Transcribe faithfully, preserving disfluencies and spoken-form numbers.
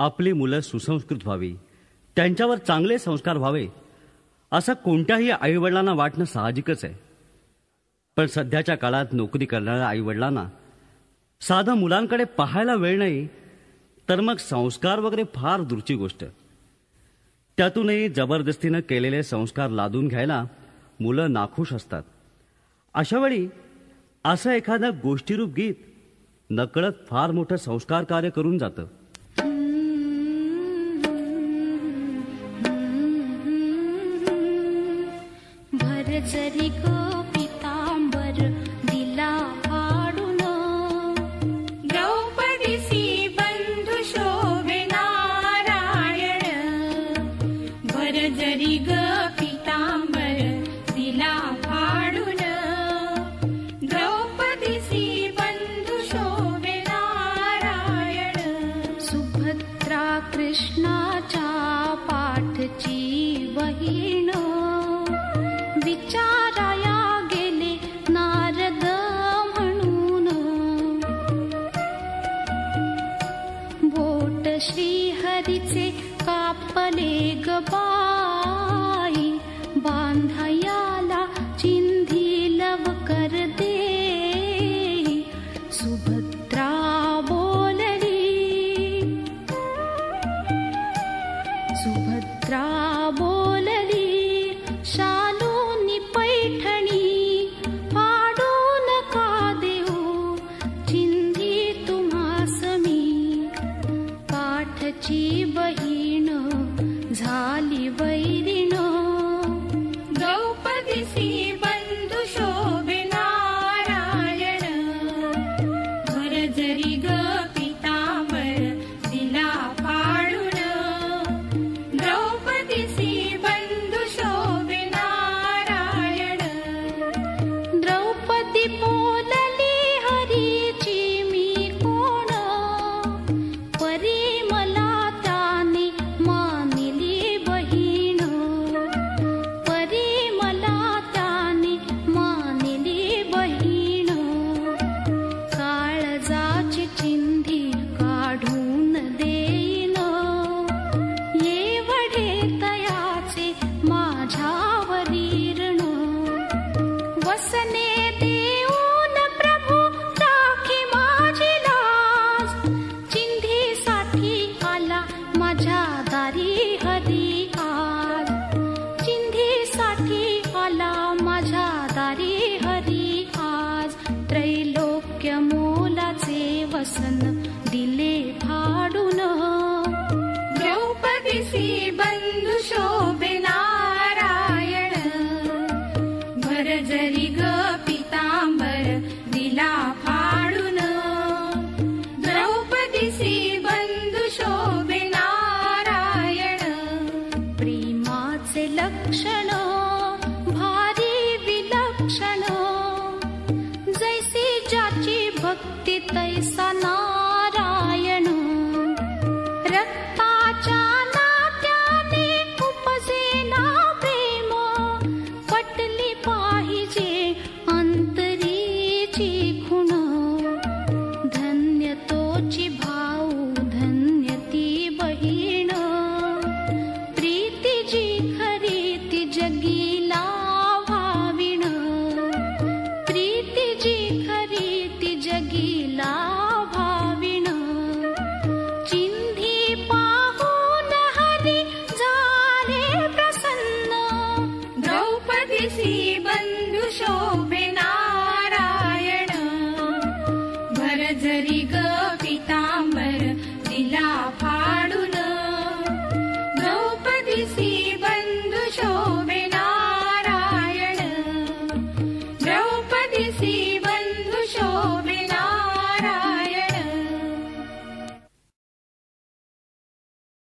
आपली मुलं सुसंस्कृत व्हावी, त्यांच्यावर चांगले संस्कार व्हावे असं कोणत्याही आईवडिलांना वाटणं साहजिकच आहे. पण सध्याच्या काळात नोकरी करणाऱ्या आईवडिलांना साधं मुलांकडे पाहायला वेळ नाही, तर मग संस्कार वगैरे फार दूरची गोष्ट. त्यातूनही जबरदस्तीनं केलेले संस्कार लादून घ्यायला मुलं नाखुश असतात. अशावेळी असं एखादं गोष्टीरूप गीत नकळत फार मोठं संस्कार कार्य करून जातं. जरी गो पितांबर दिला फाडून, द्रौपदीसी बंधू शोभे नारायण. भर जरी ग पितांबर दिला फाडून, द्रौपदीसी बंधू शोभे नारायण. सुभद्रा कृष्णाच्या पाठची बहीण विचाराया गेले नारद म्हणून. बोट श्रीहरीचे कापले ग बाई, बांधायाला चिंधी लवकर दे. सुभद्रा बोलली, सुभद्रा बोलली, शालू पैठणी पाडू नका देऊ, चिंधी तुम्हास मी. पाठची बहीण झाली वैरीण, द्रौपदीसी बंधू शोभे नारायण. भर जरी ग पितांबर दिला फाडून, द्रौपदीसी बंधू शोभे. बोलली हरीची मी कोण, परी मला त्याने मानिली बहीण. परी मला त्याने मानिली बहीण. काळजाची चिंधी काढून देईन, एवढे तयाचे माझ्यावरी ऋण. वसने देऊन प्रभू राखी माझी लाज, चिंधीसाठी आला माझ्या दारी हरी आज. चिंधीसाठी आला माझ्या दारी हरी आज. त्रैलोक्य मोलाचे वसन दिले फाडून, द्रौपदीसी बंधू शोभे नारायण. भर जरी ग पितांबर दिला फाडून, द्रौपदीसी बंधू शोभे नारायण. प्रेमाचे लक्षण भारी विलक्षण, जैसी ज्याची भक्ती तैसा नारायण. रक्ताच्या नात्याने उपजे ना प्रेम, पटली पाहिजे अंतरीची खुण. धन्य तोची भाऊ धन्य ती बहीण, प्रीती जी खरी ती जगीला भाविण. प्रीती जी खरी ती जगीला भाविण. चिंधी पाहून हरी झाले प्रसन्न, द्रौपदीसी बंधू शोभे नारायण. भर जरी ग पितांबर दिला फाडून, द्रौपदीसी बंधू शोभे नारायण. द्रौपदीसी